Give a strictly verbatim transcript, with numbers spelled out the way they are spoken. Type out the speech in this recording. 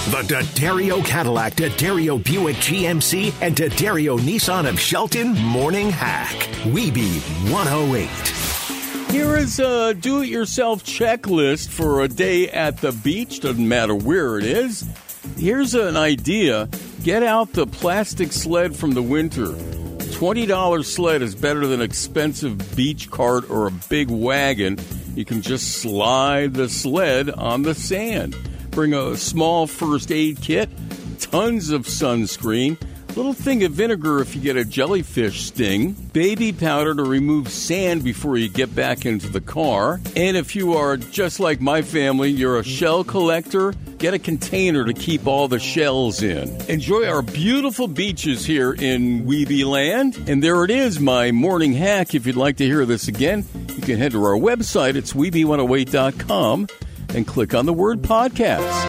The D'Addario Cadillac, D'Addario Buick G M C, and D'Addario Nissan of Shelton Morning Hack. Weeby one oh eight. Here is a do-it-yourself checklist for a day at the beach. Doesn't matter where it is. Here's an idea. Get out the plastic sled from the winter. twenty dollars sled is better than an expensive beach cart or a big wagon. You can just slide the sled on the sand. Bring a small first aid kit, tons of sunscreen, little thing of vinegar if you get a jellyfish sting, baby powder to remove sand before you get back into the car. And if you are just like my family, you're a shell collector, get a container to keep all the shells in. Enjoy our beautiful beaches here in Weeby Land. And there it is, my morning hack. If you'd like to hear this again, you can head to our website. It's weeby one oh eight dot com and click on the word podcast.